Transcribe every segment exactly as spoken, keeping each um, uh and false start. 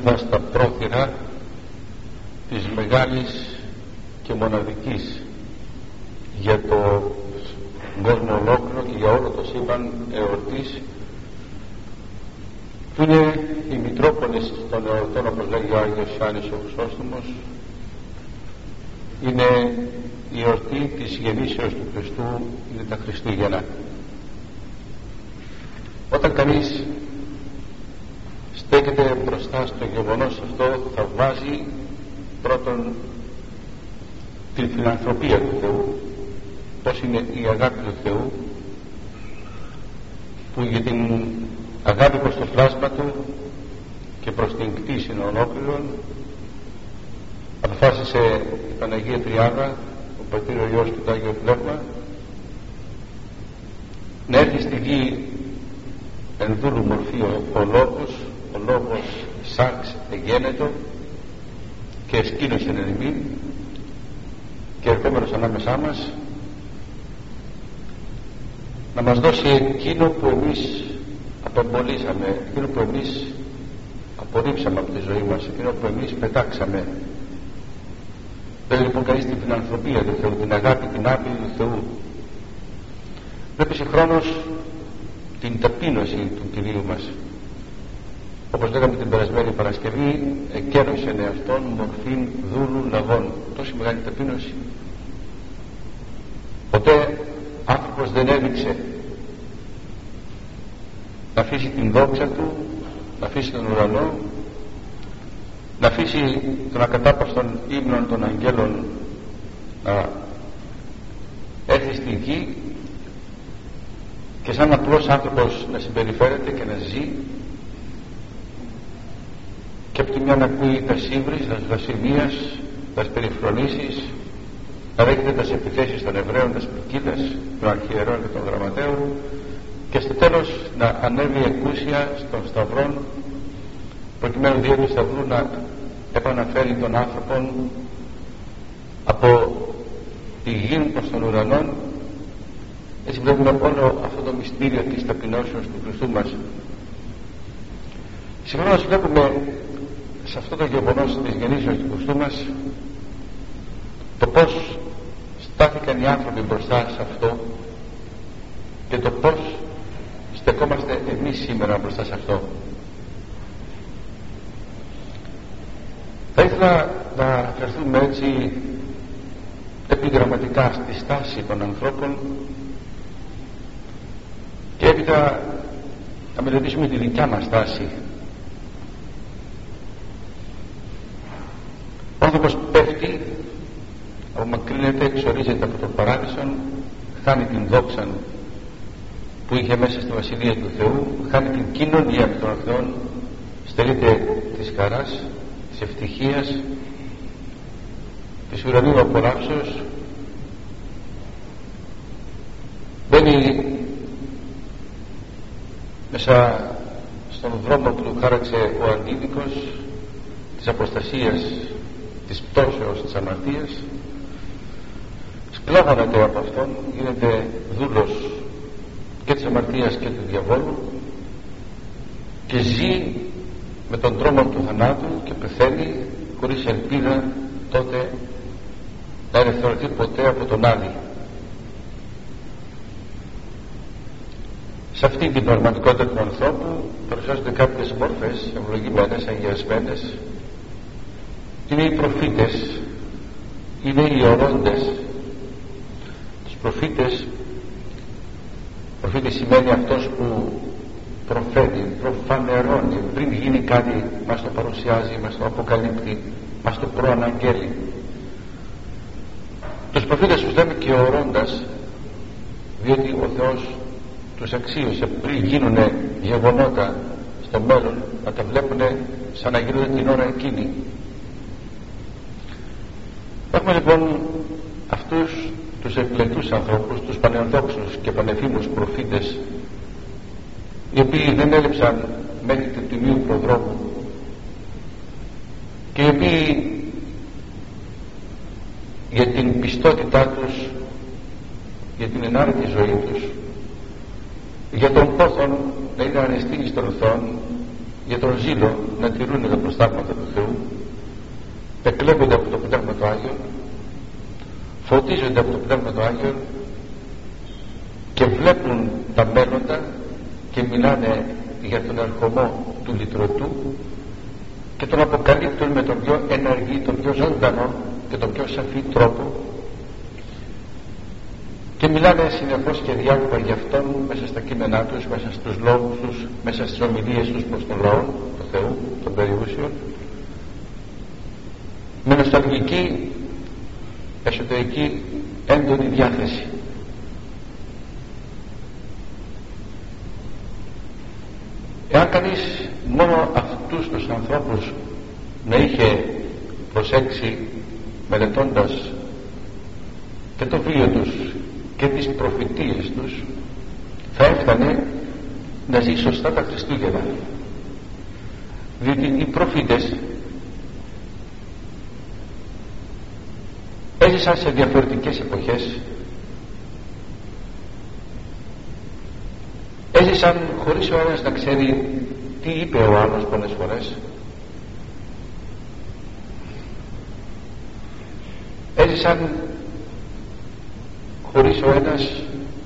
βρισκόμεθα στα πρόθυρα της μεγάλης και μοναδικής για το κόσμο ολόκληρο και για όλο το σύμπαν εορτής, που είναι η Μητρόπολης των εορτών, όπως λέγει ο Άγιος Ιωάννης ο Χρυσόστομος. Είναι η εορτή της γεννήσεως του Χριστού, είναι τα Χριστούγεννα. Όταν κανείς στέκεται μπροστά στο γεγονός αυτό, θα βάζει πρώτον την φιλανθρωπία του Θεού, πώς είναι η αγάπη του Θεού, που για την αγάπη προς το πλάσμα του και προς την κτήση ολόκληρων αποφάσισε η Παναγία Τριάδα, ο Πατήρ, ο Υιός και το Άγιο Πνεύμα, να έρθει στη γη εν δούλου μορφή ο, ο Λόγος, ο Λόγος σάρξ εγένετο και εσκήνωσε εν ημίν, και ερχόμενος ανάμεσά μας να μας δώσει εκείνο που εμείς απεμπολίσαμε, εκείνο που εμείς απορρίψαμε από τη ζωή μας, εκείνο που εμείς πετάξαμε. Πρέπει λοιπόν κανείς την φιλανθρωπία του Θεού, την αγάπη, την άπειρη του Θεού. Πρέπει συγχρόνως την ταπείνωση του Κυρίου μας. Όπως λέγαμε την περασμένη Παρασκευή, εκένωσε εαυτόν μορφήν δούλου λαγών. Τόση μεγάλη ταπείνωση. Ποτέ άνθρωπος δεν έδειξε να αφήσει την δόξα του, να αφήσει τον ουρανό, να αφήσει τον ακατάπαυστον ύμνον των αγγέλων να έρθει στη γη και σαν απλός άνθρωπος να συμπεριφέρεται και να ζει, και από τη μια να ακούει τα σύμβρις, τα βλασφημίας, τα περιφρονήσεις, να δέχεται τις επιθέσεις των Εβραίων, τις ποικίλες, των αρχιερών και των γραμματέων, και στο τέλος να ανέβει εκούσια στον σταυρόν, προκειμένου δια του σταυρού να επαναφέρει τον άνθρωπον από τη γη προς τον ουρανό. Έτσι βλέπουμε όλο αυτό το μυστήριο της ταπεινώσεως του Χριστού μας. Συγχρόνως βλέπουμε σε αυτό το γεγονός της γεννήσεως του Χριστού μας το πώς στάθηκαν οι άνθρωποι μπροστά σε αυτό και το πώς στεκόμαστε εμείς σήμερα μπροστά σε αυτό. Θα ήθελα να αφαιρθούμε έτσι επιγραμματικά στη στάση των ανθρώπων και έπειτα να μελετήσουμε τη δικιά μας στάση. Ο άνθρωπος πέφτει, απομακρύνεται, εξορίζεται από το παράδεισον, χάνει την δόξα που είχε μέσα στη Βασιλεία του Θεού, χάνει την κοινωνία με τον Θεό, στερείται της χαράς, της ευτυχίας, της ουρανίου απολαύσεως, μπαίνει μέσα στον δρόμο που του χάραξε ο αντίδικος της αποστασίας, της πτώσεως, της αμαρτίας, σκλάβωνεται από αυτόν, γίνεται δούλος και της αμαρτίας και του διαβόλου και ζει με τον τρόμο του θανάτου και πεθαίνει χωρίς ελπίδα τότε να ελευθερωθεί ποτέ από τον Άδη. Σε αυτή την πραγματικότητα του ανθρώπου παρουσιάζονται κάποιες μόρφες ευλογημένες, αγιασμένες. Είναι οι προφήτες, είναι οι ορώντες. Τους προφήτες, προφήτης σημαίνει αυτός που προφέρει, προφανερώνει, πριν γίνει κάτι μας το παρουσιάζει, μας το αποκαλύπτει, μας το προαναγγέλει. Τους προφήτες τους λέμε και ορώντας, διότι ο Θεός τους αξίωσε πριν γίνουν γεγονότα στο μέλλον να τα βλέπουν σαν να γίνονται την ώρα εκείνη. Έχουμε λοιπόν αυτούς τους εκλεκτούς ανθρώπους, τους πανεορθόξους και πανεφήμους προφήτες, οι οποίοι δεν έλειψαν μέχρι του τιμίου προδρόμου και οι οποίοι για την πιστότητά τους, για την ενάρετη ζωή τους, για τον πόθον να είναι ανεστήγης των οθών, για τον ζήλο να τηρούν τα προστάγματα του Θεού, εκλέγονται από το Πνεύμα του Άγιο, φωτίζονται από το Πνεύμα του Άγιο και βλέπουν τα μέλλοντα και μιλάνε για τον ερχομό του Λυτρωτού και τον αποκαλύπτουν με τον πιο ενεργή, τον πιο ζωντανό και τον πιο σαφή τρόπο και μιλάνε συνεχώς και διάφορα για αυτόν μέσα στα κείμενά τους, μέσα στους λόγους τους, μέσα στις ομιλίες τους προς τον λαό του Θεού, των περιούσιων, με νοσταλγική εσωτερική έντονη διάθεση. Εάν κανείς μόνο αυτούς τους ανθρώπους να είχε προσέξει μελετώντας και το βίο τους και τις προφητείες τους, θα έφτανε να ζει σωστά τα Χριστούγεννα, διότι οι προφήτες έζησαν σε διαφορετικές εποχές, έζησαν χωρίς ο ένας να ξέρει τι είπε ο άλλος πολλές φορές, έζησαν χωρίς ο ένας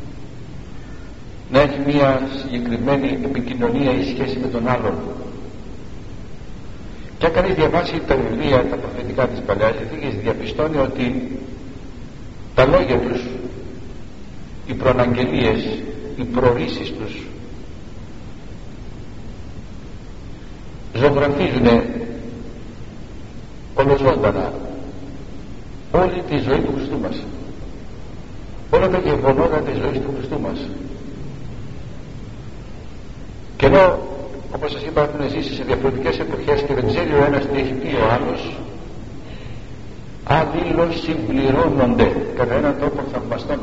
να έχει μια συγκεκριμένη επικοινωνία ή σχέση με τον άλλον. Και αν κανείς διαβάσει τα βιβλία, τα προφητικά της Παλαιάς Διαθήκης, διαπιστώνει ότι τα λόγια τους, οι προαναγγελίες, οι προορίσεις τους ζωγραφίζουν ολοζώντανα όλη τη ζωή του Χριστού μας, όλα τα γεγονότα της ζωής του Χριστού μας. Και ενώ, όπως σας είπα, έχουν ζήσει σε διαφορετικές εποχές και δεν ξέρει ο ένας τι έχει πει ο άλλος, αλλήλως συμπληρώνονται κατά έναν τρόπο θαυμαστόν.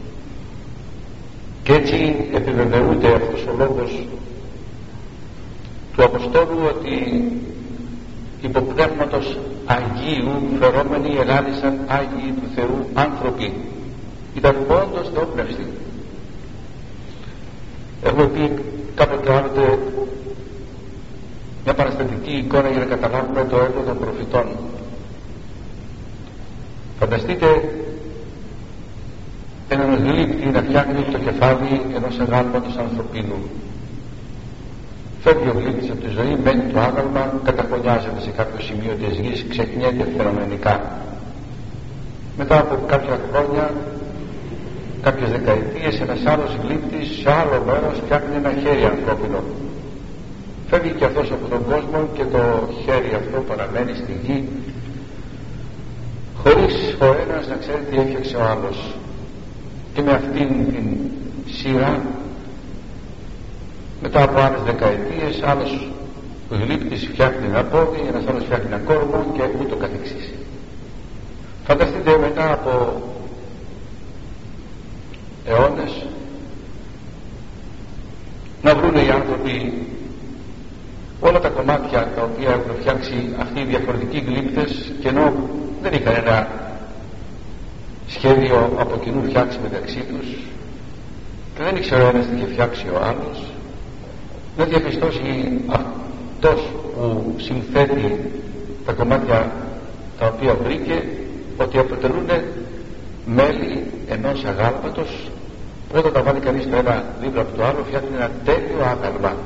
Και έτσι επιβεβαιούται αυτός ο λόγος του Αποστόλου ότι υπό πνεύματος Αγίου φερόμενοι ελάλησαν Άγιοι του Θεού άνθρωποι. Ήταν όντως θεόπνευστοι. Έχουμε πει κάποτε άλλοτε μια παραστατική εικόνα για να καταλάβουμε το έργο των προφητών. Φανταστείτε έναν γλύπτη να φτιάχνει το κεφάλι ενός αγάλματος ανθρωπίνου. Φεύγει ο γλύπτης από τη ζωή, μένει το άγαλμα, καταχωνιάζεται σε κάποιο σημείο της γης, ξεχνιέται φαινομενικά. Μετά από κάποια χρόνια, κάποιες δεκαετίες, ένας άλλος γλύπτης σε άλλο μέρος φτιάχνει ένα χέρι ανθρώπινο. Φεύγει και αυτός από τον κόσμο και το χέρι αυτό παραμένει στη γη, χωρίς ο ένας να ξέρει τι έφτιαξε ο άλλος. Και με αυτήν την σειρά, μετά από άλλες δεκαετίες, άλλος γλύπτης φτιάχνει ένα πόδι, ένας άλλος φτιάχνει ένα κόρμο και ούτω καθεξής. Φανταστείτε μετά από αιώνες να βρουν οι άνθρωποι όλα τα κομμάτια τα οποία έχουν φτιάξει αυτοί οι διαφορετικοί γλύπτες, και ενώ δεν είχαν ένα σχέδιο από κοινού φτιάξει μεταξύ τους και δεν ήξερε ο ένας τι είχε φτιάξει ο άλλος, να διαπιστώσει αυτός που συνθέτει τα κομμάτια τα οποία βρήκε ότι αποτελούν μέλη ενός αγάλματος που όταν τα βάλει κανείς το ένα δίπλα από το άλλο φτιάχνει ένα τέλειο άγαλμα.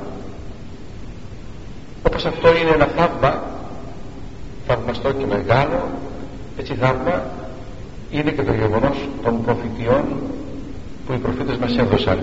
Όπως αυτό είναι ένα θαύμα θαυμαστό και μεγάλο, έτσι θαύμα είναι και το γεγονός των προφητιών που οι προφήτες μας έδωσαν.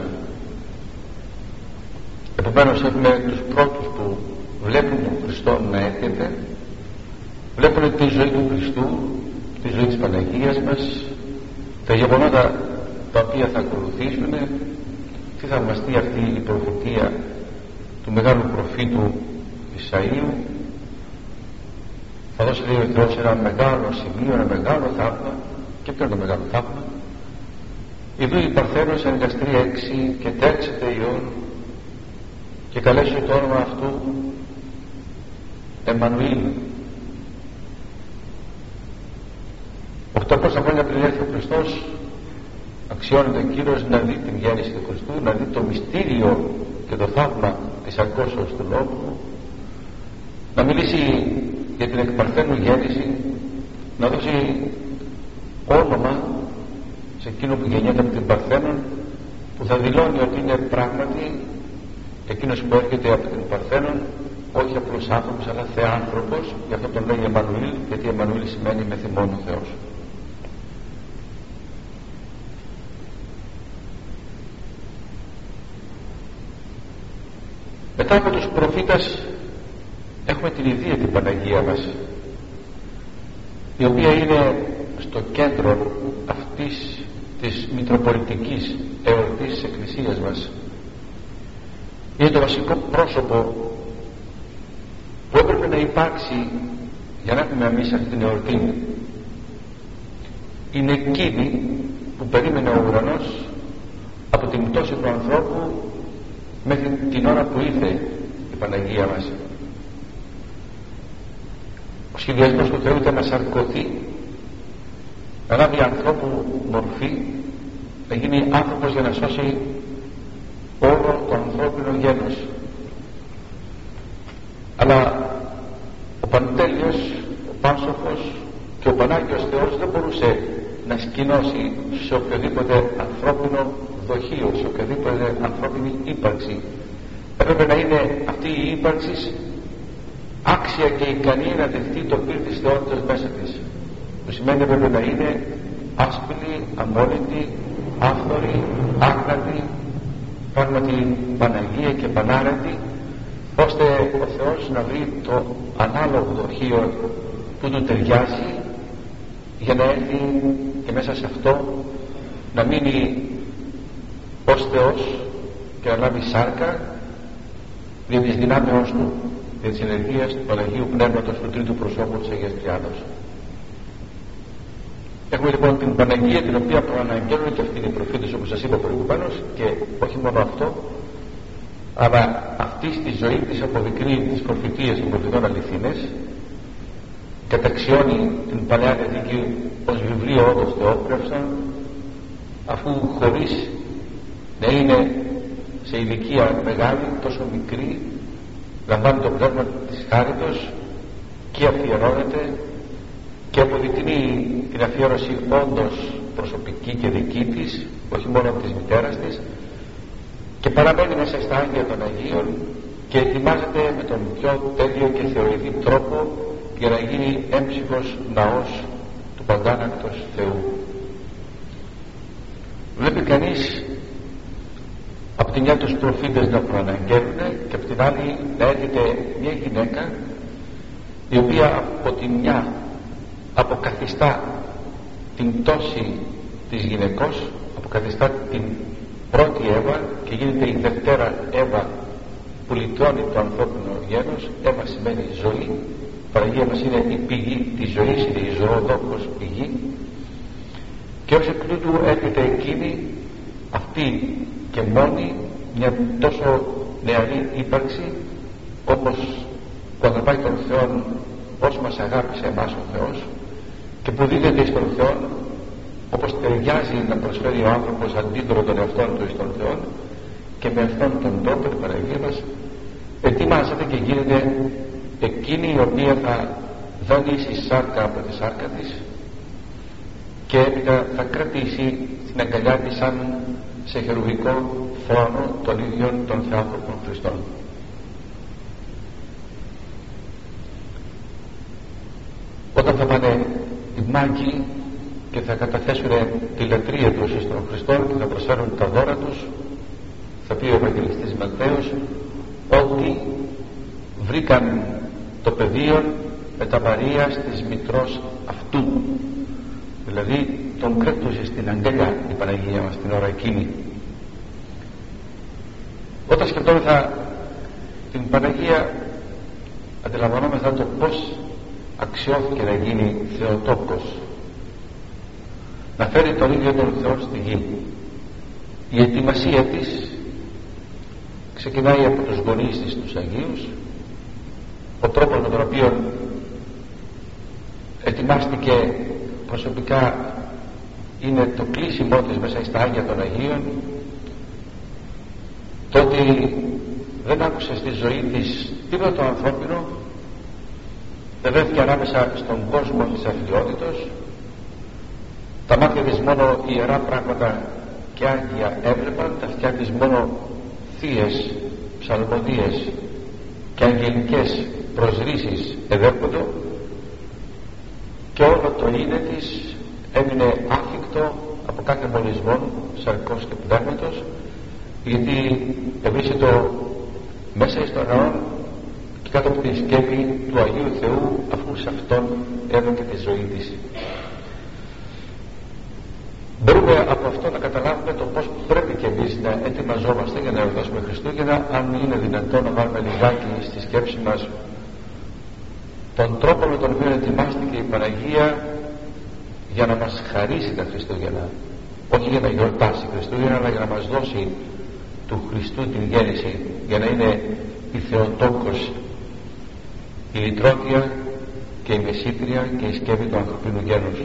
Επομένως έχουμε τους πρώτους που βλέπουν τον Χριστό να έρχεται, βλέπουν τη ζωή του Χριστού, τη ζωή της Παναγίας μας, τα γεγονότα τα οποία θα ακολουθήσουν, τι θαυμαστεί αυτή η προφητεία του μεγάλου προφήτου Ισαΐου. Θα δώσει, λέει ο Θεός, ένα μεγάλο σημείο, ένα μεγάλο θαύμα. Και ποιο είναι το μεγάλο θαύμα? Ιδού η Παρθένος εγκαστρία έξι και τέρξεται ιών και καλέσει το όνομα αυτού Εμμανουήλ. οκτακόσια χρόνια πριν έρθει ο Χριστός, αξιώνεται ο Κύριος να δει την γέννηση του Χριστού, να δει το μυστήριο και το θαύμα της ακούσεως του λόγου, να μιλήσει για την εκπαρθένου γέννηση, να δώσει όνομα σε εκείνο που γεννιέται από την Παρθένον, που θα δηλώνει ότι είναι πράγματι εκείνος που έρχεται από την Παρθένον, όχι απλός άνθρωπος αλλά θεάνθρωπος. Γι' αυτό τον λέει Εμμανουήλ, γιατί Εμμανουήλ σημαίνει μεθυμών ο Θεός. Μετά από τους προφήτες έχουμε την ίδια την Παναγία μας, η οποία είναι στο κέντρο αυτής της μητροπολιτικής εορτής της Εκκλησίας μας. Είναι το βασικό πρόσωπο που έπρεπε να υπάρξει για να έχουμε εμείς αυτή την εορτή. Είναι εκείνη που περίμενε ο ουρανός από την πτώση του ανθρώπου μέχρι την ώρα που ήρθε η Παναγία μας. Ο σχεδιασμός του Θεού ήταν να σαρκωθεί, να λάβει ανθρώπου μορφή, να γίνει άνθρωπος για να σώσει όλο το ανθρώπινο γένος. Αλλά ο Παντέλειος, ο Πάνσοφος και ο Πανάγιος Θεός δεν μπορούσε να σκηνώσει σε οποιοδήποτε ανθρώπινο δοχείο, σε οποιαδήποτε ανθρώπινη ύπαρξη. Έπρεπε να είναι αυτή η ύπαρξη άξια και ικανή να δεχτεί το πυρ της θεότητας μέσα της, που σημαίνει έπρεπε να είναι άσπηλη, αμόλυντη, άφθορη, άκρατη, πράγματι Παναγία και Πανάρετη, ώστε ο Θεός να βρει το ανάλογο δοχείο που του ταιριάζει για να έρθει και μέσα σε αυτό να μείνει ως Θεός και να λάβει σάρκα δια της δυνάμεώς του, δια της ενεργείας του Παναγίου Πνεύματος του τρίτου προσώπου της Αγίας Τριάδος. Έχουμε λοιπόν την Παναγία, την οποία προαναγγέλνουν και αυτοί οι προφήτες, όπως σας είπα προηγουμένως, και όχι μόνο αυτό, αλλά αυτή στη ζωή της αποδεικνύει τις προφητείες των προφητών αληθινές, καταξιώνει την Παλαιά Διαθήκη ως βιβλίο όντως θεόπνευσαν, αφού χωρίς να είναι σε ηλικία μεγάλη, τόσο μικρή, λαμβάνει το πνεύμα της χάριτος και αφιερώνεται και αποδεικνύει την αφιέρωση όντως προσωπική και δική της, όχι μόνο της μητέρας της, και παραμένει μέσα στα Άγγεια των Αγίων και ετοιμάζεται με τον πιο τέλειο και θεωρητή τρόπο για να γίνει έμψυχος ναός του παντάνακτος Θεού. Βλέπει κανείς από την μια τους προφήτες να προαναγγέλνουν και από την άλλη να έρχεται μια γυναίκα η οποία από την μια αποκαθιστά την πτώση της γυναικός, αποκαθιστά την πρώτη Εύα και γίνεται η δευτέρα Εύα που λιτώνει το ανθρώπινο γένος. Εύα σημαίνει ζωή. Η Παναγία μας είναι η πηγή της ζωής, είναι η ζωοδόκος πηγή, και ως εκ τούτου έρχεται εκείνη αυτή και μόνη, μια τόσο νεαρή ύπαρξη, όπως που αγαπάει τον Θεό ως μας αγάπησε εμάς ο Θεός, και που δίδεται εις τον Θεό όπως ταιριάζει να προσφέρει ο άνθρωπος αντίδωρο των εαυτών του εις τον Θεό, και με αυτόν τον τρόπο η Παναγία μας ετοιμάζεται και γίνεται εκείνη η οποία θα δανείσει σάρκα από τη σάρκα της και έπειτα θα κρατήσει την αγκαλιά της σαν σε χερουβικό θρόνο των ίδιων των θεάνθρωπων Χριστών. Όταν θα πάνε οι μάγκοι και θα καταθέσουν τη λατρεία τους εις των Χριστών και θα προσφέρουν τα δώρα τους, θα πει ο Ευαγγελιστής Ματθαίος ότι βρήκαν το πεδίο με τα Μαρίας της μητρός αυτού, δηλαδή τον κράτουσε στην αγκαλιά η Παναγία μας την ώρα εκείνη. Όταν σκεφτόμεθα την Παναγία, αντιλαμβανόμεθα το πως αξιώθηκε να γίνει Θεοτόκος, να φέρει τον ίδιο τον Θεό στη γη. Η ετοιμασία της ξεκινάει από τους γονείς της, τους Αγίους, ο τρόπος με τον οποίο ετοιμάστηκε προσωπικά είναι το κλείσιμό της μέσα στα Άγια των Αγίων, το ότι δεν άκουσε στη ζωή της τίποτα το ανθρώπινο, στεβεύτηκε ανάμεσα στον κόσμο της αθλιότητος. Τα μάτια της μόνο ιερά πράγματα και άγγια έβλεπαν, τα αυτιά της μόνο θείες ψαλμοδίες και αγγελικές προσρήσεις εδέρποντο, και όλο το είναι της έμεινε άφικτο από κάθε μολυσμό σαρκός και πνεύματος, γιατί ευρίσκεται μέσα εις τον ναό και κάτω από τη σκέπη του Αγίου Θεού, αφού σε Αυτόν έδωκε τη ζωή της. Μπορούμε από αυτό να καταλάβουμε το πώς πρέπει και εμείς να ετοιμαζόμαστε για να εορτάσουμε Χριστούγεννα, αν είναι δυνατόν να βάλουμε λιγάκι στη σκέψη μας τον τρόπο με τον οποίο ετοιμάστηκε η Παναγία για να μας χαρίσει τα Χριστούγεννα, όχι για να γιορτάσει Χριστούγεννα, αλλά για να μας δώσει του Χριστού την γέννηση, για να είναι η Θεοτόκος, η λυτρότια και η μεσήτρια και η σκέπη του ανθρωπίνου γένους.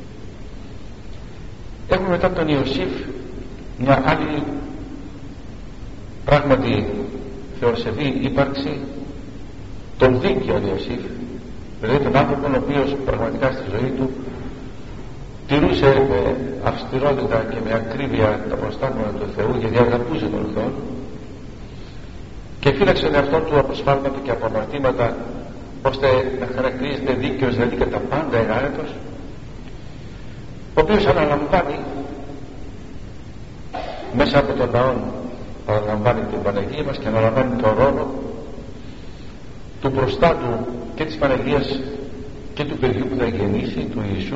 Έχουμε μετά τον Ιωσήφ μια άλλη πράγματι θεοσεβή ύπαρξη, τον δίκαιο Ιωσήφ, δηλαδή τον άνθρωπο ο οποίος πραγματικά στη ζωή του τηρούσε με αυστηρότητα και με ακρίβεια τα προστάγματα του Θεού, γιατί αγαπούσε τον Θεό και φύλαξε τον εαυτό του από σφάλματα και από αμαρτήματα, ώστε να χαρακτηρίζεται δίκαιος, δηλαδή κατά πάντα εγάρετος, ο οποίος αναλαμβάνει μέσα από τον ναό, αναλαμβάνει την Παναγία μας και αναλαμβάνει τον ρόλο του προστάτου και της Παναγίας και του παιδιού που θα γεννήσει, του Ιησού.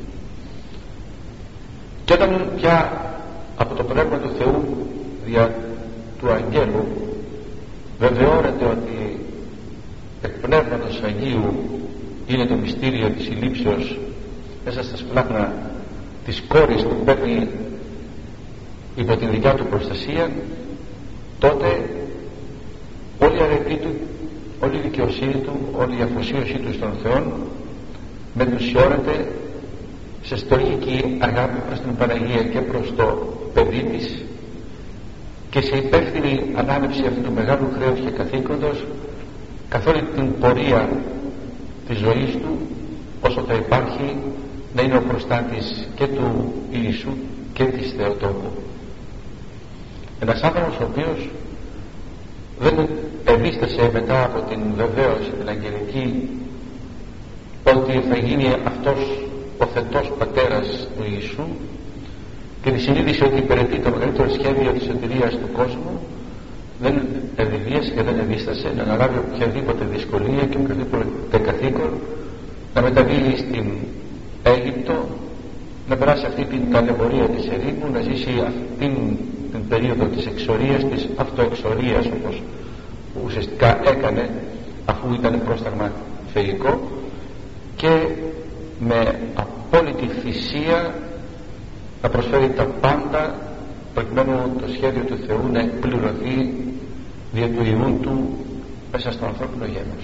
Και όταν πια από το Πνεύμα του Θεού δια του Αγγέλου βεβαιώνεται ότι εκ Πνεύματος Αγίου είναι το μυστήριο της συλλήψεως μέσα στα σπλάχνα της κόρης που παίρνει υπό την δικιά του προστασία, τότε όλη η αρετή του, όλη η δικαιοσύνη του, όλη η αφοσίωσή του στον Θεό μετουσιώνεται σε στοργική αγάπη προς την Παναγία και προς το παιδί της και σε υπεύθυνη ανάληψη αυτού του μεγάλου χρέους και καθήκοντος καθ' όλη την πορεία της ζωής του, όσο θα υπάρχει, να είναι ο προστάτης και του Ιησού και της Θεοτόκου. Ένας άνθρωπος ο οποίος δεν ευίστασε μετά από την βεβαίωση την αγγελική ότι θα γίνει αυτός ο θετός πατέρας του Ιησού και τη συνείδηση ότι υπηρετεί το μεγαλύτερο σχέδιο της σωτηρίας του κόσμου, δεν ευηδίασε και δεν ευίστασε να αναλάβει οποιαδήποτε δυσκολία και οποιαδήποτε καθήκον, να μεταβεί στην Αίγυπτο, να περάσει αυτή την ταλαιπωρία της ερήμου, να ζήσει αυτήν την περίοδο της εξορίας, της αυτοεξορίας, όπως ουσιαστικά έκανε αφού ήταν πρόσταγμα θεϊκό, και με απόλυτη θυσία να προσφέρει τα πάντα προκειμένου το σχέδιο του Θεού να εκπληρωθεί δια του Υιού του μέσα στο ανθρώπινο γένος.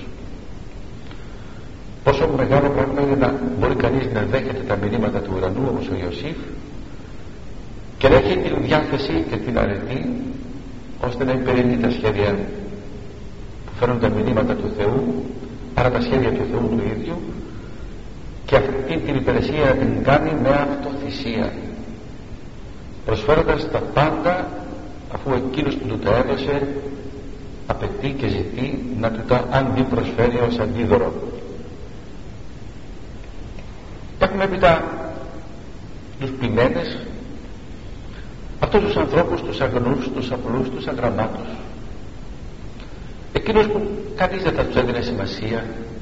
Πόσο μεγάλο πράγμα είναι να μπορεί κανείς να δέχεται τα μηνύματα του ουρανού όπως ο Ιωσήφ και να έχει την διάθεση και την αρετή ώστε να υπηρετεί τα σχέδια που φέρνουν τα μηνύματα του Θεού, άρα τα σχέδια του Θεού του ίδιου, και αυτή την υπηρεσία να την κάνει με αυτοθυσία, προσφέροντας τα πάντα αφού εκείνος που του τα έδωσε απαιτεί και ζητεί να του τα αντιπροσφέρει ως αντίδωρο. Έχουμε έπειτα τους ποιμένες, αυτούς τους ανθρώπους, τους αγνούς, τους απλούς, τους αγραμμάτους, εκείνους που κανείς δεν θα τους έδινε σημασία,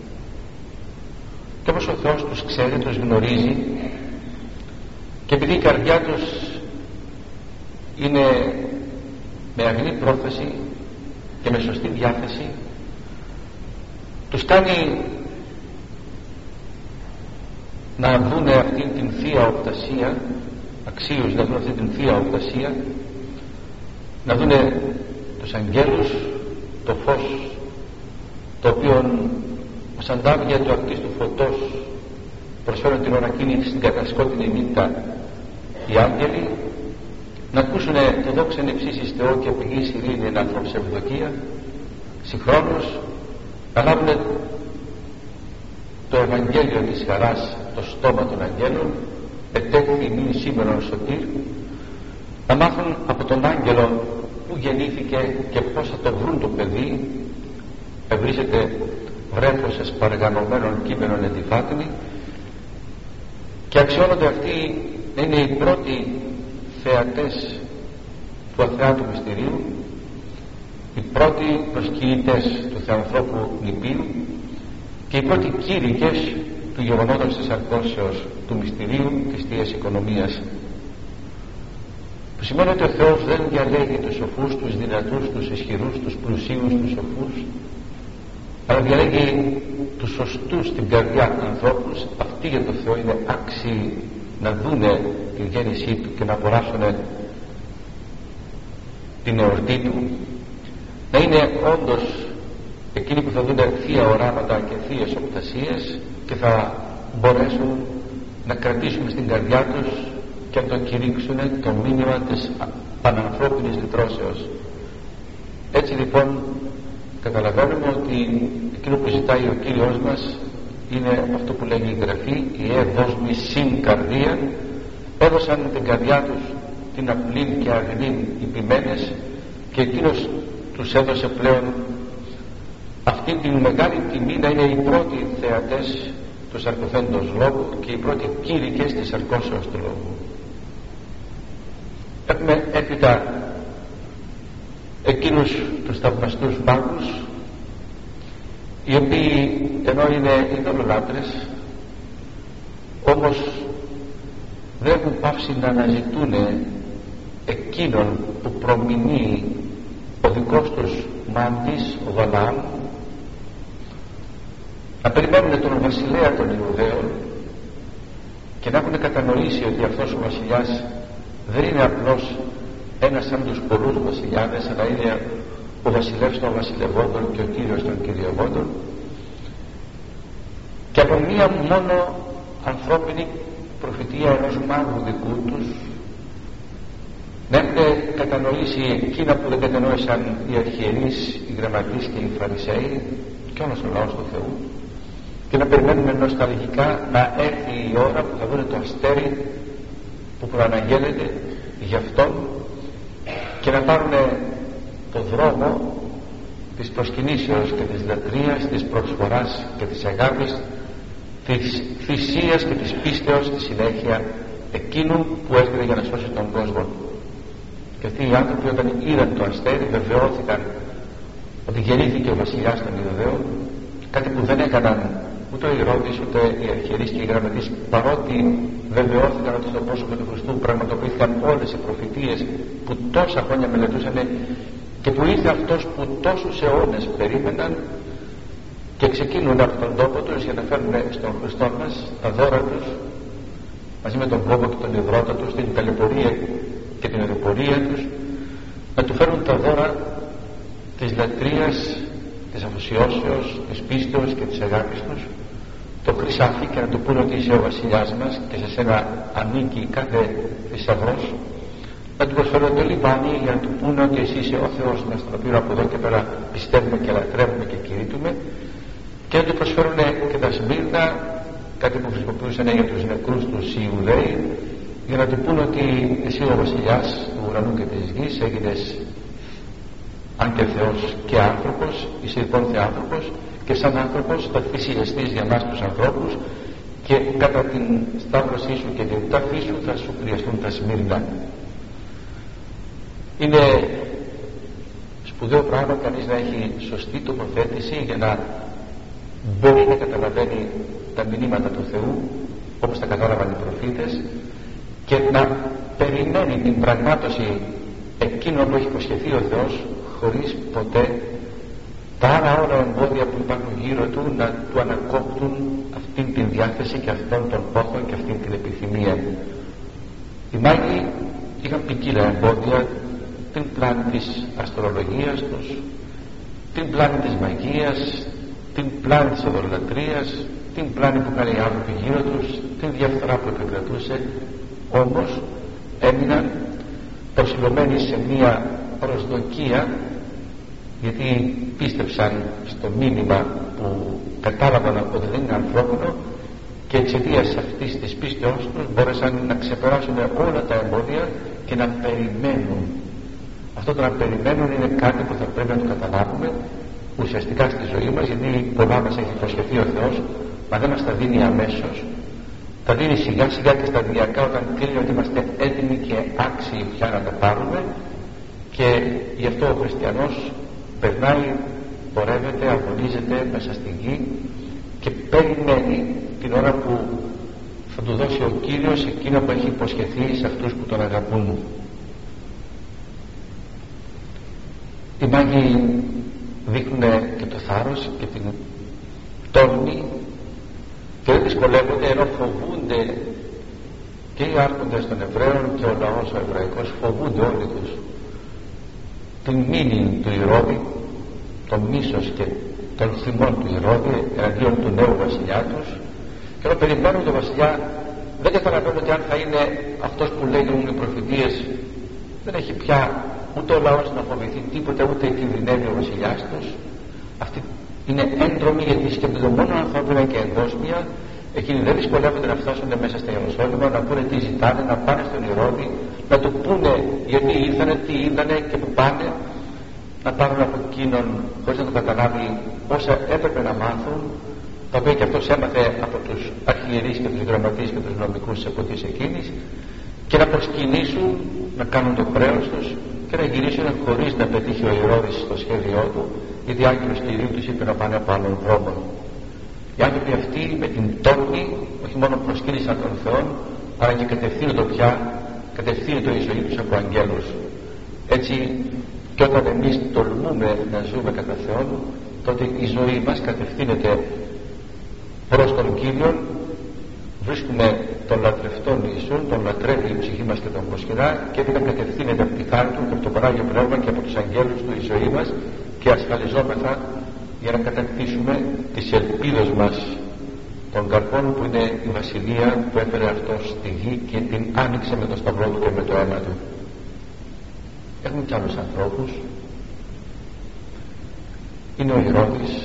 και όπως ο Θεός τους ξέρει, τους γνωρίζει, και επειδή η καρδιά τους είναι με αγνή πρόθεση και με σωστή διάθεση, τους κάνει να δούνε αυτήν την θεία οπτασία, αξίους να δουν αυτήν την θεία οπτασία, να δούνε τους αγγέλους, το φως το οποίο ως αντάβια του ακτίστου φωτός προσφέρουν την ώρα εκείνη στην κατασκότεινη νύχτα οι άγγελοι, να ακούσουν το δόξα υψίσης Θεό και πηγής ειρήνη εν ανθρώπους ευδοκία, συγχρόνως να λάβουν στο Ευαγγέλιο της χαράς το στόμα των αγγέλων, ετέχθη μη σήμερον σωτήρ, να μάθουν από τον άγγελο που γεννήθηκε και πώς θα το βρουν το παιδί. Ευρίζεται βρέφος εσπαργανωμένων κείμενων εντυφάτινη, και αξιώνονται αυτοί να είναι οι πρώτοι θεατές του αθεάτου μυστηρίου, οι πρώτοι προσκυνητές του θεανθρώπου νηπίου και οι πρώτοι κήρυκες του γεγονότος της αρκώσεως του μυστηρίου της Θείας Οικονομίας, που σημαίνει ότι ο Θεός δεν διαλέγει τους σοφούς, τους δυνατούς, τους ισχυρούς, τους πλουσίους, τους σοφούς, αλλά διαλέγει τους σωστούς στην καρδιά ανθρώπους. Αυτοί για το Θεό είναι άξιοι να δούνε την γέννησή Του και να απολαύσουν την εορτή Του, να είναι όντως εκείνοι που θα δούνε θεία οράματα και θείες οπτασίες και θα μπορέσουν να κρατήσουν στην καρδιά τους και να το κηρύξουν το μήνυμα της πανανθρώπινης λυτρώσεως. Έτσι λοιπόν καταλαβαίνουμε ότι εκείνο που ζητάει ο Κύριος μας είναι αυτό που λέγει η Γραφή, οι έδωσμοι συν καρδία, έδωσαν την καρδιά τους την απλή και αγνή υπημένες, και εκείνος τους έδωσε πλέον αυτή την μεγάλη τιμή να είναι οι πρώτοι θεατές του σαρκωθέντος λόγου και οι πρώτοι κήρυκες της σαρκώσεως του λόγου. Έχουμε έπειτα εκείνους τους θαυμαστούς μάγους, οι οποίοι ενώ είναι ειδωλολάτρες, όμως δεν έχουν πάψει να αναζητούν εκείνον που προμηνύει ο δικός τους μάντης, ο Βαλάμ, να περιμένουν τον βασιλέα των Ιουδαίων και να έχουν κατανοήσει ότι αυτός ο βασιλιάς δεν είναι απλώς ένας σαν τους πολλούς βασιλιάδες, αλλά είναι ο βασιλεύς των βασιλευόντων και ο Κύριος των κυριευόντων, και από μία μόνο ανθρώπινη προφητεία ενός μάγου δικού τους να έχουν κατανοήσει εκείνα που δεν κατανόησαν οι αρχιερείς, οι γραμματείς και οι Φαρισαίοι και όλος ο λαός του Θεού, και να περιμένουμε νοσταλγικά να έρθει η ώρα που θα δουν το αστέρι που προαναγγέλλεται γι' αυτόν και να πάρουν το δρόμο της προσκυνήσεως και της λατρείας, της προσφοράς και της αγάπης, της θυσίας και της πίστεως στη συνέχεια εκείνου που έρχεται για να σώσει τον κόσμο. Και αυτοί οι άνθρωποι, όταν είδαν το αστέρι, βεβαιώθηκαν ότι γεννήθηκε ο βασιλιάς των Ιουδαίων, κάτι που δεν έκαναν ούτε ο Ηρώδης ούτε οι αρχιερείς και οι γραμματείς, παρότι βεβαιώθηκαν ότι στο πρόσωπο του Χριστού πραγματοποιήθηκαν όλες οι προφητείες που τόσα χρόνια μελετούσαν και που ήρθε αυτός που τόσους αιώνες περίμεναν και ξεκίνουν από τον τόπο τους για να φέρουν στον Χριστό μας τα δώρα τους μαζί με τον κόμπο και τον υδρότα τους, την ταλαιπωρία και την οδηπορία τους, να του φέρουν τα δώρα της λατρείας, της αφοσιώσεως, της πίστεως και της αγάπης τους, το χρυσάφι, και να του πούνε ότι είσαι ο βασιλιάς μας και σε σένα ανήκει κάθε θησαυρός, να του προσφέρουν το λιβάνι για να του πούνε ότι εσύ είσαι ο Θεός μας, τον οποίο από εδώ και πέρα πιστεύουμε και λατρεύουμε και κηρύττουμε, και να του προσφέρουν και τα Σμύρνα, κάτι που χρησιμοποιούσαν για τους νεκρούς τους οι Ιουδαίοι, για να του πούνε ότι εσύ ο βασιλιάς του ουρανού και της γης, έγινες αν και Θεός και άνθρωπος, είσαι λοιπόν θεάνθρωπος, και σαν άνθρωπος θα θυσιαστείς για μας τους ανθρώπους, και κατά την σταύρωσή σου και την τάφη σου θα σου χρειαστούν τα Σμύρνα. Είναι σπουδαίο πράγμα κανείς να έχει σωστή τοποθέτηση για να μπορεί να καταλαβαίνει τα μηνύματα του Θεού όπως τα κατάλαβαν οι προφήτες και να περιμένει την πραγμάτωση εκείνο που έχει υποσχεθεί ο Θεός, χωρίς ποτέ τα άλλα όλα εμπόδια που υπάρχουν γύρω του να του ανακόπτουν αυτήν την διάθεση και αυτόν τον πόθο και αυτήν την επιθυμία. Οι μάγοι είχαν ποικίλα εμπόδια, την πλάνη της αστρολογίας τους, την πλάνη της μαγείας, την πλάνη της οδολατρίας, την πλάνη που κάνει οι άνθρωποι γύρω τους, την διαφθορά που επικρατούσε, όμως έμειναν προσιλωμένοι σε μία προσδοκία, γιατί πίστεψαν στο μήνυμα που κατάλαβαν ότι δεν είναι ανθρώπινο και εξαιτίας αυτής της πίστεώς τους μπόρεσαν να ξεπεράσουν όλα τα εμπόδια και να περιμένουν. Αυτό το να περιμένουν είναι κάτι που θα πρέπει να το καταλάβουμε ουσιαστικά στη ζωή μας, γιατί πολλά μας έχει υποσχεθεί ο Θεός, μα δεν μας τα δίνει αμέσως. Τα δίνει σιγά σιγά και σταδιακά όταν κρίνει ότι είμαστε έτοιμοι και άξιοι πια να τα πάρουμε, και γι' αυτό ο χριστιανός περνάει, πορεύεται, αγωνίζεται μέσα στη γη και περιμένει την ώρα που θα του δώσει ο Κύριος εκείνο που έχει υποσχεθεί σε αυτούς που τον αγαπούν. Οι μάγοι δείχνουν και το θάρρος και την τόλμη και δεν δυσκολεύονται, ενώ φοβούνται και οι άρχοντες των Εβραίων και ο λαός ο Εβραϊκός, φοβούνται όλοι τους την μνήμη του Ηρώδη, τον μίσος και των θυμών του Ηρώδη εναντίον του νέου βασιλιά τους, και ενώ περιμένουν τον βασιλιά δεν καταλαβαίνουν ότι αν θα είναι αυτός που λέγουν οι προφητείες, δεν έχει πια ούτε ο λαός να φοβηθεί τίποτα, ούτε κινδυνεύει ο βασιλιάς τους. Αυτοί είναι έντρομοι γιατί σκέφτονται μόνο ανθρώπινα και εγκόσμια. Εκείνοι δεν δυσκολεύονται να φτάσουν μέσα στα Ιεροσόλυμα, να πούνε τι ζητάνε, να πάνε στον Ηρώδη, να του πούνε γιατί ήρθανε, τι είδανε και που πάνε, να πάρουν από εκείνον χωρίς να το καταλάβει όσα έπρεπε να μάθουν, τα οποία και αυτός έμαθε από τους αρχιερείς και τους γραμματείς και τους νομικούς της εποχής εκείνης, και να προσκυνήσουν, να κάνουν το χρέος τους και να γυρίσουν χωρίς να πετύχει ο Ηρώδης στο σχέδιό του, γιατί ο άγγελος Κυρίου τους είπε να πάνε από άλλον δρόμο. Οι άνθρωποι αυτοί με την τόλμη όχι μόνο προσκύνησαν τον Θεό, αλλά και κατευθύνονται πια, κατευθύνεται η ζωή τους από αγγέλους. Έτσι, και όταν εμείς τολμούμε να ζούμε κατά Θεόν, τότε η ζωή μας κατευθύνεται προς τον Κύριο, βρίσκουμε τον λατρευτόν Ιησούν, τον λατρεύει η ψυχή μας και τον προσκυνά, και έπειτα κατευθύνεται από τη χάρη του και από το Πανάγιο Πνεύμα και από τους αγγέλους του η ζωή μας, και ασφαλιζόμεθα για να κατακτήσουμε τις ελπίδες μας των καρπών, που είναι η βασιλεία που έφερε αυτός στη γη και την άνοιξε με το σταυρό του και με το αίμα του. Έχουμε κι άλλους ανθρώπους. Είναι ο Ηρώδης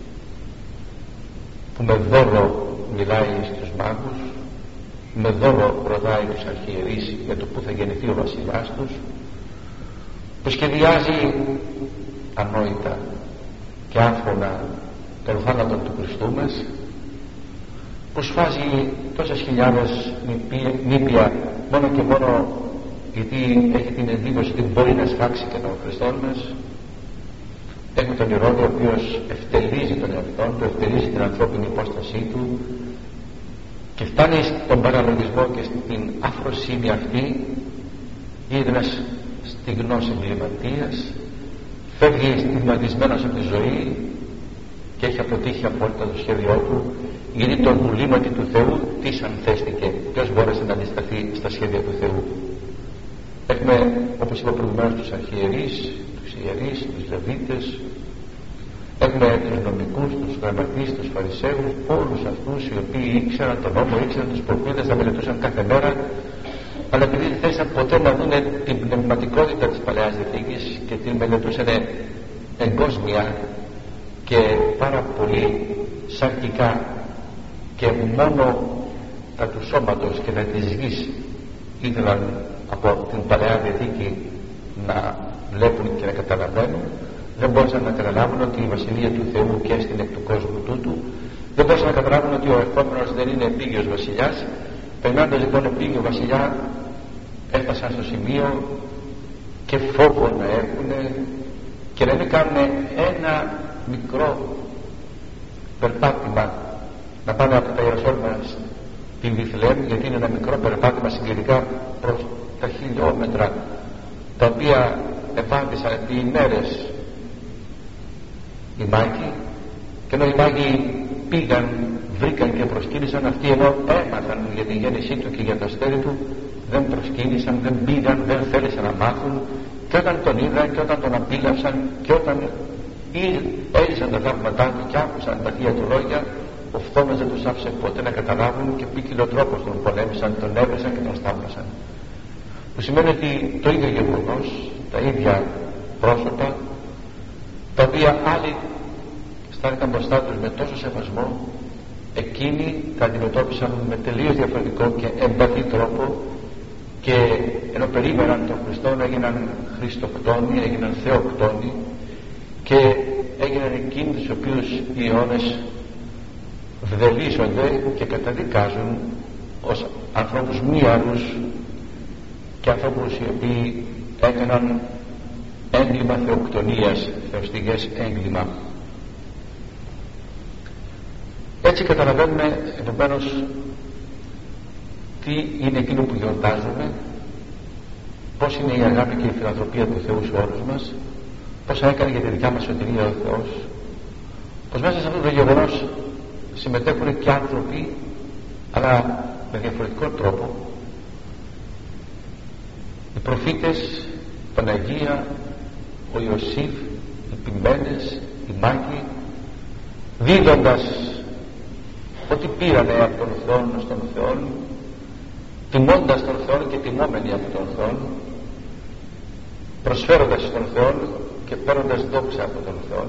που με δώρο μιλάει στους μάγους, με δώρο ρωτάει τους αρχιερείς για το που θα γεννηθεί ο βασιλιάς τους, που σχεδιάζει ανόητα και άφρονα τον θάνατο του Χριστού μας, που σφάζει τόσες χιλιάδες νήπια μόνο και μόνο γιατί έχει την εντύπωση ότι μπορεί να σφάξει και τον Χριστό μας. Έχουμε τον Ηρώδη, ο οποίος ευτελίζει τον εαυτό του, ευτελίζει την ανθρώπινη υπόστασή του και φτάνει στον παραλογισμό και στην αφροσύνη αυτή. Γίνεται ένας στιγνός εγκληματίας, φεύγει στιγματισμένος από τη ζωή και έχει αποτύχει απόλυτα το σχέδιό του, γιατί το βουλήματι του Θεού τι ανθέστηκε, ποιος μπόρεσε να αντισταθεί στα σχέδια του Θεού. Έχουμε, όπως είπα προηγουμένως, τους αρχιερείς, τους ιερείς, τους Λεβίτες, έχουμε τους νομικούς, τους γραμματείς, τους Φαρισαίους, όλους αυτούς οι οποίοι ήξεραν τον νόμο, ήξεραν τους προφήτες, τα μελετούσαν κάθε μέρα, αλλά επειδή δεν θέλησαν ποτέ να δουν την πνευματικότητα της Παλαιάς Διαθήκης και την μελετούσαν εγκόσμια και πάρα πολύ σαρκικά και μόνο τα του σώματος και τα της γης ήθελαν από την Παλαιά Διαθήκη να βλέπουν και να καταλαβαίνουν, δεν μπορούσαν να καταλάβουν ότι η Βασιλεία του Θεού και στην εκ του κόσμου τούτου, δεν μπορούσαν να καταλάβουν ότι ο ερχόμενος δεν είναι επίγειος βασιλιάς. Περνώντας λοιπόν επίγειο βασιλιά, έφτασαν στο σημείο και φόβο να έχουν και να μην κάνουν ένα μικρό περπάτημα, να πάνε από τα Ιεροσόλυμα στην Βιθλεέμ, γιατί είναι ένα μικρό περπάτημα συγκριτικά προς τα χιλιόμετρα τα οποία επάντησαν επί ημέρες οι μάγοι, και ενώ οι μάγοι πήγαν, βρήκαν και προσκύνησαν, αυτοί ενώ έμαθαν για τη γέννησή του και για το αστέρι του, δεν προσκύνησαν, δεν πήγαν, δεν θέλησαν να μάθουν, και όταν τον είδαν και όταν τον απίλαυσαν και όταν έζησαν τα θαύματά του και άκουσαν τα θεία του λόγια, ο φθόνος δεν τους άφησε ποτέ να καταλάβουν και ποικιλό τρόπος τον πολέμησαν, τον έβρισαν και τον σταύρωσαν. Που σημαίνει ότι το ίδιο γεγονός, τα ίδια πρόσωπα, τα οποία άλλοι στάθηκαν μπροστά τους με τόσο σεβασμό, εκείνοι τα αντιμετώπισαν με τελείως διαφορετικό και εμπαθή τρόπο, και ενώ περίμεναν τον Χριστό έγιναν χριστοκτόνοι, έγιναν θεοκτόνοι και έγιναν εκείνοι τους οποίους οι αιώνες βδελίσσονται και καταδικάζουν ως ανθρώπους μη άλλους και ανθρώπους οι οποίοι έκαναν έγκλημα θεοκτονίας, θεοστιγές έγκλημα. Έτσι καταλαβαίνουμε επομένως τι είναι εκείνο που γιορτάζουμε, πώς είναι η αγάπη και η φιλανθρωπία του Θεού σε όλους μας, πώς έκανε για τη δικιά μας σωτηρία ο Θεός, πως μέσα σε αυτό το γεγονός συμμετέχουν και άνθρωποι, αλλά με διαφορετικό τρόπο. Οι προφήτες, η Παναγία, ο Ιωσήφ, οι ποιμένες, οι μάγοι, δίδοντας ό,τι πήρανε από τον Θεό στον Θεό, τιμώντας τον Θεό και τιμόμενοι από τον Θεό, προσφέροντας στον Θεό και παίρνοντας δόξα από τον Θεό.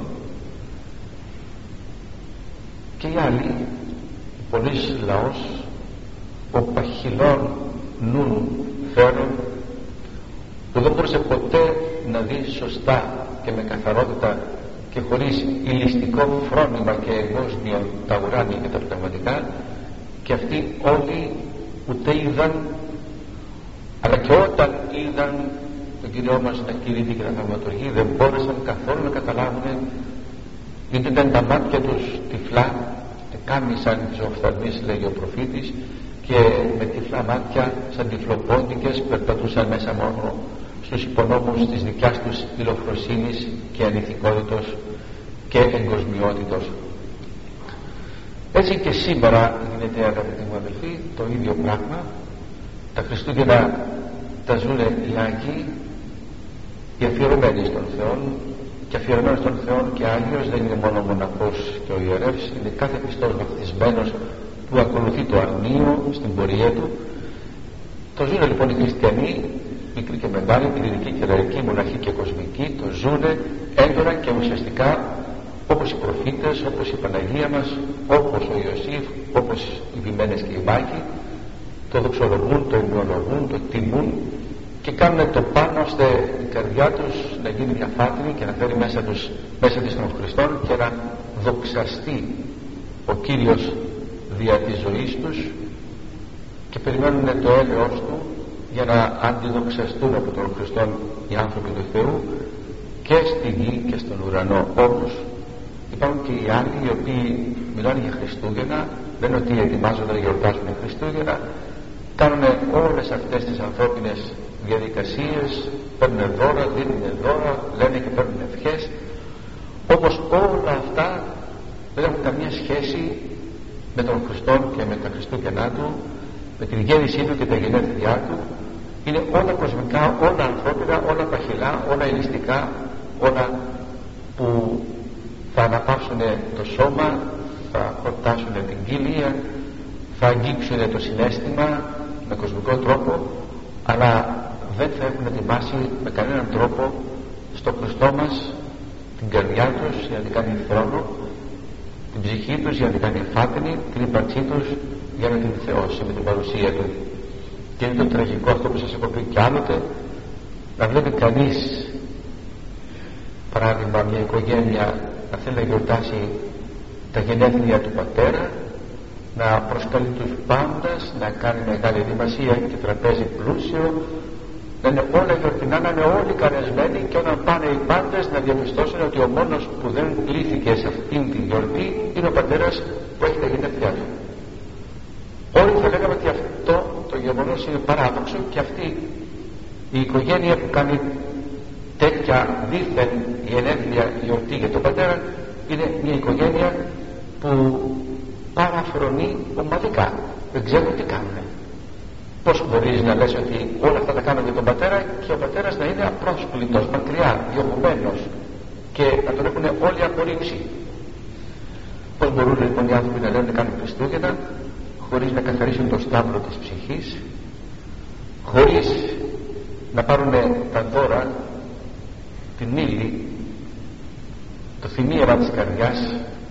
Και οι άλλοι, ο πολύς λαός, ο παχυλών νουν φέρον, που δεν μπορούσε ποτέ να δει σωστά και με καθαρότητα και χωρίς ηλιστικό φρόνημα και εγώσμιο τα ουράνια και τα πνευματικά, και αυτοί όλοι ούτε είδαν, αλλά και όταν είδαν τον Κύριό μας να κηρύττει και να θαυματουργεί, δεν μπόρεσαν καθόλου να καταλάβουν, είτε ήταν τα μάτια τους τυφλά, κάμισαν τις οφθαλμίες, λέγει ο προφήτης, και με τυφλά μάτια σαν τυφλοπόντικες περπατούσαν μέσα μόνο στους υπονόμους της δικιάς τους ηλοφροσύνης και ανηθικότητος και εγκοσμιότητος. Έτσι και σήμερα γίνεται, αγαπητοί μου αδελφοί, το ίδιο πράγμα. Τα Χριστούγεννα τα ζουνε οι Άγιοι, οι αφιερωμένοι στον Θεό, και αφιερωμένος στον Θεό και Άγιος δεν είναι μόνο ο μοναχός και ο ιερεύς, είναι κάθε πιστός βαπτισμένος που ακολουθεί το αρνείο στην πορεία του. Το ζουνε λοιπόν οι χριστιανοί, μικροί και μεγάλοι, κληρικοί και λαϊκοί, μοναχοί και κοσμικοί, το ζουνε έντονα και ουσιαστικά, όπως οι προφήτες, όπως η Παναγία μας, όπως ο Ιωσήφ, όπως οι ποιμένες και οι μάγοι, το δοξολογούν, το υμνολογούν, το τιμούν και κάνουν το πάνω ώστε η καρδιά τους να γίνει διαφάτινη και να φέρει μέσα, τους, μέσα της των Χριστών και να δοξαστεί ο Κύριος δια της ζωής τους, και περιμένουν το έλεος του για να αντιδοξαστούν από τον Χριστόν οι άνθρωποι του Θεού και στη γη και στον ουρανό. Όμως υπάρχουν και οι άλλοι οι οποίοι μιλάνε για Χριστούγεννα, λένε ότι ετοιμάζονται να γιορτάσουν Χριστούγεννα, κάνουν όλες αυτές τις ανθρώπινες διαδικασίες, παίρνουν δώρα, δίνουν δώρα, λένε και παίρνουν ευχές, όπως όλα αυτά δεν έχουν καμία σχέση με τον Χριστό και με τα Χριστούγεννά του, με την γέννησή του και τα γενέθλιά του. Είναι όλα κοσμικά, όλα ανθρώπινα, όλα παχυλά, όλα ελιστικά, όλα που θα αναπαύσουν το σώμα, θα χορτάσουν την κοιλία, θα αγγίξουν το συναίσθημα με κοσμικό τρόπο, αλλά δεν θα έχουν ετοιμάσει με κανέναν τρόπο στο Χριστό μας την καρδιά τους για να την κάνει θρόνο, την ψυχή τους για να την κάνει φάτινη, την ύπαρξή τους για να την θεώσει με την παρουσία του. Και είναι το τραγικό αυτό που σας έχω πει κι άλλοτε, να βλέπει κανείς, παράδειγμα, μια οικογένεια να θέλει να γιορτάσει τα γενέθλια του πατέρα, να προσκαλεί τους πάντας, να κάνει μεγάλη ετοιμασία και τραπέζι πλούσιο, να είναι όλα γιορτινά, να είναι όλοι καλεσμένοι, και όταν πάνε οι πάντες να διαπιστώσουν ότι ο μόνος που δεν κλήθηκε σε αυτήν την γιορτή είναι ο πατέρας που έχει τα γενέθλιά του. Όλοι θα λέγαμε ότι αυτό το γεγονός είναι παράδοξο, και αυτή η οικογένεια που κάνει τέτοια δίθεν γενέθλια γιορτή για τον πατέρα είναι μια οικογένεια που παραφρονεί ομαδικά, δεν ξέρουν τι κάνουν. Πώς μπορείς να λες ότι όλα αυτά τα κάνουν για τον πατέρα και ο πατέρας να είναι απρόσκλητος, μακριά, διωγμένος και να τον έχουν όλοι απορρίψει? Πώς μπορούν λοιπόν οι άνθρωποι να λένε να κάνουν Χριστούγεννα χωρίς να καθαρίσουν το σταύρο της ψυχής, χωρίς να πάρουν τα δώρα, την ύλη, το θυμίαμα της καρδιάς,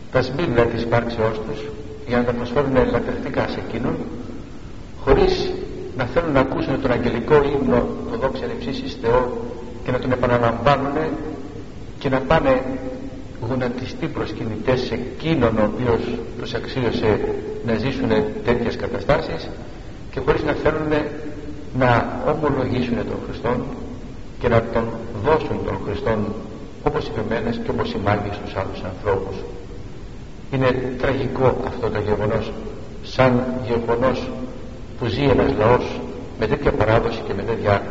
τα σμύρνα της υπάρξεώς τους, για να τα προσφέρουν λατρευτικά σε εκείνον, χωρίς να θέλουν να ακούσουν τον αγγελικό ύμνο το δόξα εν υψίσεις Θεό και να τον επαναλαμβάνουν και να πάνε γονατιστοί προσκυνητές σε εκείνον ο οποίος τους αξίωσε να ζήσουν τέτοιες καταστάσεις, και χωρίς να θέλουν να ομολογήσουν τον Χριστόν και να τον δώσουν τον Χριστόν όπως οι πεμένες και όπως οι μάγοι στους άλλους ανθρώπους. Είναι τραγικό αυτό το γεγονός, σαν γεγονός που ζει ένας λαός με τέτοια παράδοση και με τέτοια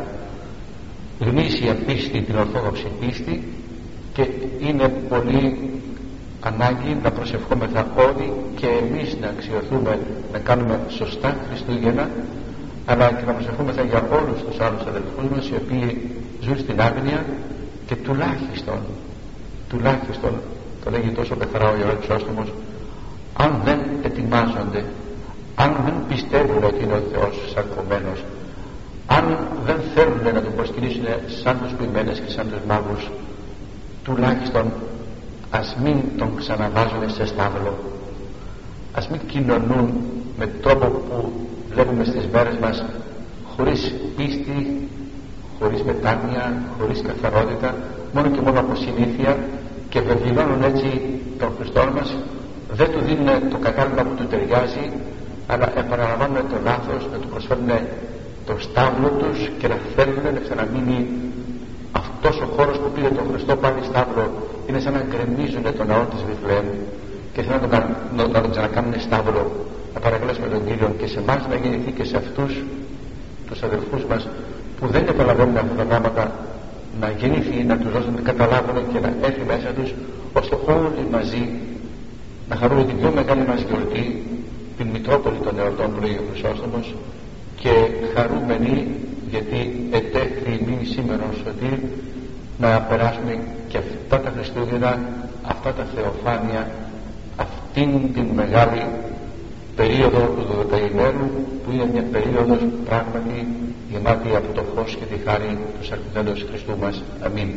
γνήσια πίστη, την ορθόδοξη πίστη, και είναι πολύ ανάγκη να προσευχόμεθα όλοι και εμείς να αξιοθούμε να κάνουμε σωστά Χριστούγεννα, αλλά και να προσευχόμεθα για όλους τους άλλους αδελφούς μας οι οποίοι ζουν στην άγνοια και τουλάχιστον τουλάχιστον το λέγει τόσο καθαρά ο Ιερός Χρυσόστομος, αν δεν ετοιμάζονται, αν δεν πιστεύουν ότι είναι ο Θεός σαρκωμένος, αν δεν θέλουν να τον προσκυνήσουν σαν τους ποιημένες και σαν τους μάγους, τουλάχιστον ας μην τον ξαναβάζουν σε στάβλο, ας μην κοινωνούν με τρόπο που βλέπουμε στις μέρες μας, χωρίς πίστη, χωρίς μετάνοια, χωρίς καθαρότητα, μόνο και μόνο από συνήθεια, και βεβαιώνουν έτσι τον Χριστό μας, δεν του δίνουν το κατάλληλο που του ταιριάζει, αλλά επαναλαμβάνουν το λάθος, να του προσφέρουν το στάβλο τους και να θέλουν να ξαναμείνει αυτός ο χώρος που πήρε τον Χριστό πάλι στάβλο. Είναι σαν να γκρεμίζουν τον ναό της Βιθλεέμ και θέλουν να τον, να, να τον ξανακάνουν στάβλο, να παρακαλέσουμε τον Κύριο και σε εμάς να γεννηθεί και σε αυτούς τους αδελφούς μας που δεν καταλαβαίνουν αυτά τα πράγματα, να γεννηθεί, να τους δώσουν να καταλάβουν και να έρθει μέσα τους, ώστε όλοι μαζί να χαρούμε την πιο μεγάλη μας γιορτή, την Μητρόπολη των Εορτών που λέει ο Χρυσόστομος, και χαρούμενοι γιατί ετέχθη ημίν σήμερα ο Σωτήρ, να περάσουμε και αυτά τα Χριστούγεννα, αυτά τα Θεοφάνεια, αυτήν την μεγάλη περίοδο του δωδεκαημέρου, που είναι μια περίοδος πράγματι γεμάτη από το φως και τη χάρη του σαρκωμένου Χριστού μας. Αμήν.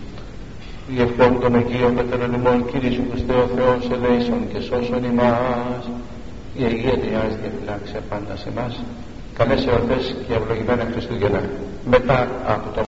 Η ευχών των Αγίων Πατέρων ημών, Κύριε Ιησού Χριστέ ο Θεός ελέησον και σώσον ημάς. Η Αγία Τριάς διαφυλάξει πάντα σε εμάς. Καλές εορτές και ευλογημένα Χριστούγεννα. Μετά από το